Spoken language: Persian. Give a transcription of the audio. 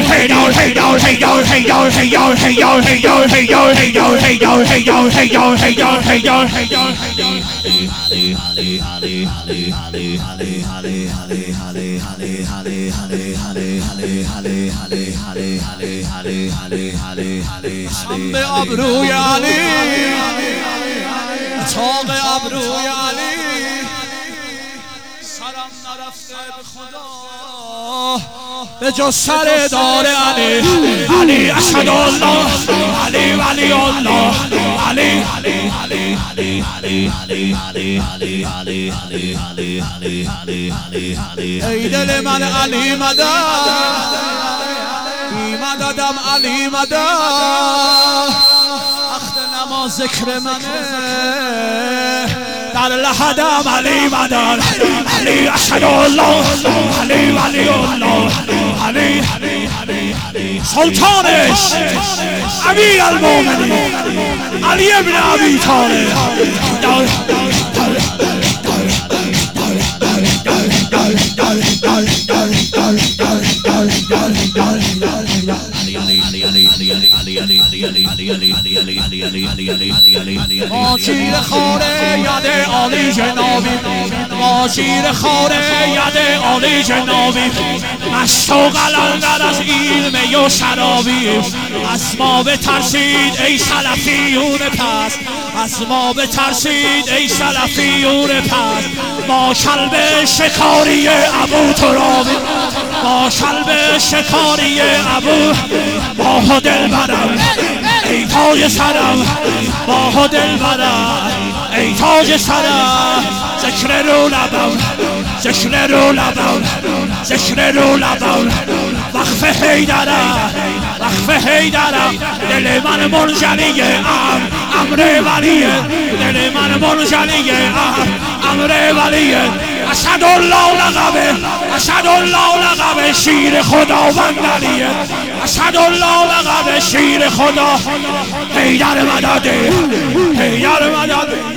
به ابروی علی طاق ابروی علی سرم نرفته به خدا به جز سر دار علی علی اشهد الله علی ولی الله علی ای دل من علی مدد مددم علی مدد وقت نماز ذکر منه در لحدم علی مدد علی اشهد الله علی ولی الله علی سلطانش امیر المومنین علی ابن ابی طالب ما شیر خواره ید عالی جنابی ما شیر خواره ید عالی جنابی مشت و قلندر از علم و شرابی از ما بترسید ای سلفیون پس از ما بترسید ای سلفیون پس ما کلب شکاری ابو ترابی ما کلب شکاری ابو با دل برم ای تاج سرم با دل برم ای تاج سرم ذکر رو لبم ذکر رو لبم ذکر رو لبم وقف حیدرم وقف حیدرم دل من منجلی امر ولیه دل من منجلی امر ولیه اشهد الله لقبه اشهد الله لقبه شیر خداوند علیه اشهد الله لقبه شیر خدا حیدر مدد حیدر مدد